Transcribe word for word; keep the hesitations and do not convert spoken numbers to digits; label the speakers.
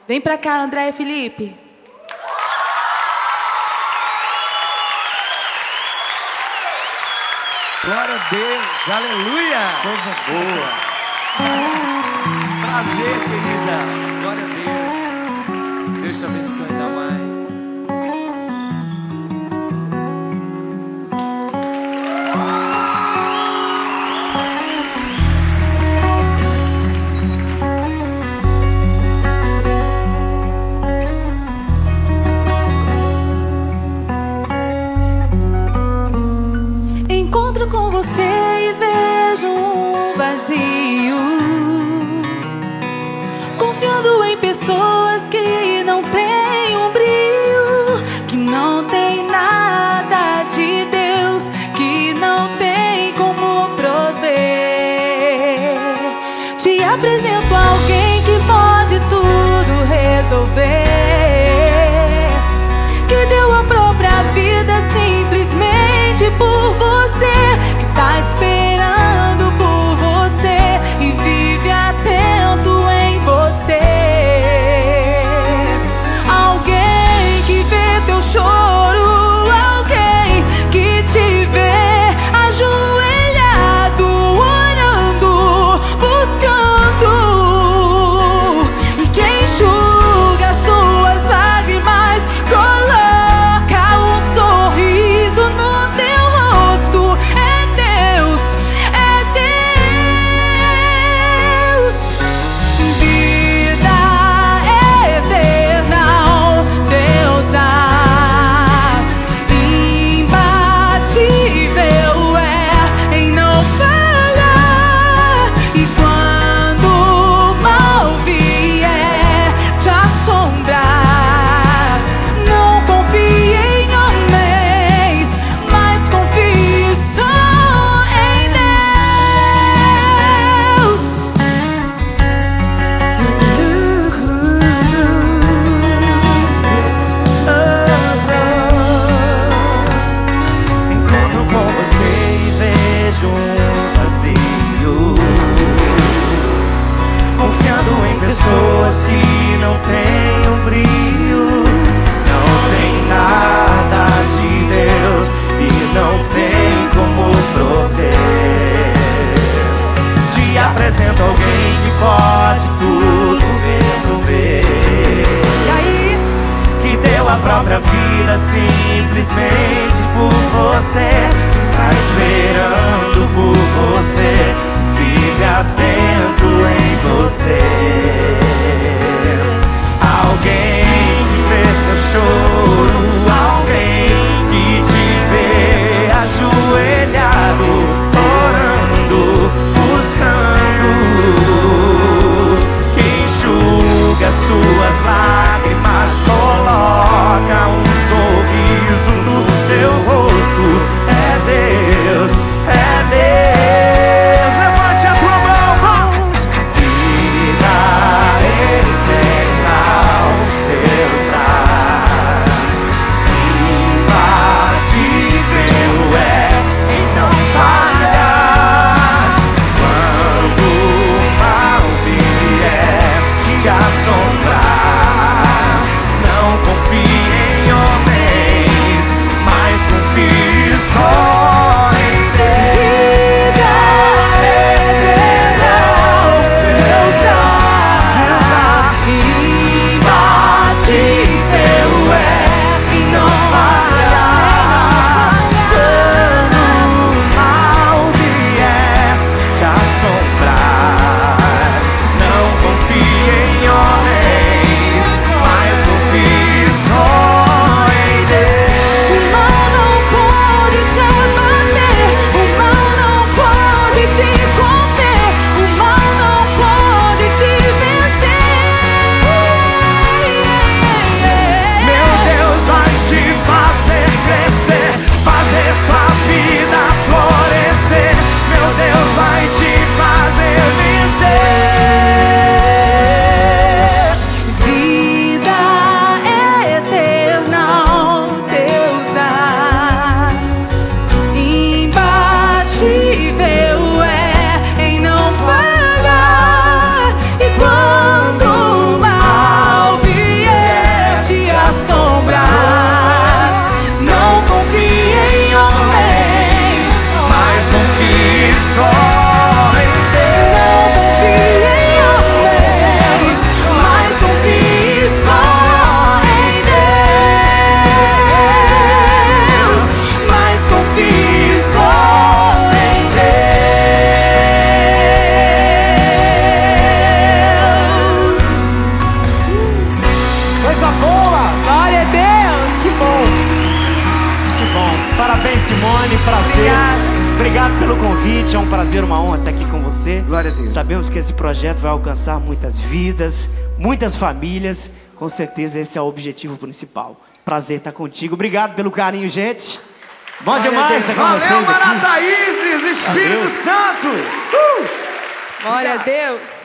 Speaker 1: Vem pra cá, André e Felipe.
Speaker 2: Glória a Deus, aleluia! Coisa boa! Prazer, querida! Glória a Deus! Deus te abençoe ainda mais.
Speaker 1: Com você e vejo um vazio, confiando em pessoas que não têm um brilho, que não tem nada de Deus, que não tem como prover. Te apresento alguém que pode tudo resolver, que deu a própria vida simplesmente por você, que tá esperando por você e vive atento em você. Alguém que vê teu choro, alguém que te vê ajoelhado, orando, buscando, e que enxuga as tuas lágrimas, coloca um sorriso no teu rosto. É Deus, é Deus. Vida eterna, Deus dá. Imbatível é em não falhar. E quando o mal vier te assombrar, não confie em homens, mas confie só em Deus.
Speaker 3: Encontro com você e vejo um vazio, confiando em pessoas que não têm um brilho, não tem nada de Deus e não tem como prover. Te apresento alguém que pode tudo resolver, e aí, que deu a própria vida simplesmente por você, está esperando por você, vive atento em você. Alguém que vê seu choro, alguém que te vê ajoelhado, orando, buscando, que enxuga suas lágrimas, coloca um sorriso no teu rosto. É Deus, é Deus. Levante a tua mão, vamos! Vida pelo convite, é um prazer, uma honra estar aqui com você.
Speaker 2: Glória a Deus.
Speaker 3: Sabemos que esse projeto vai alcançar muitas vidas, muitas famílias. Com certeza esse é o objetivo principal. Prazer estar contigo. Obrigado pelo carinho, gente. Bom
Speaker 1: Glória
Speaker 3: demais estar com vocês
Speaker 2: Valeu,
Speaker 3: aqui.
Speaker 2: Marataízes, Espírito
Speaker 3: Valeu.
Speaker 2: Santo. Uh!
Speaker 1: Glória a Deus.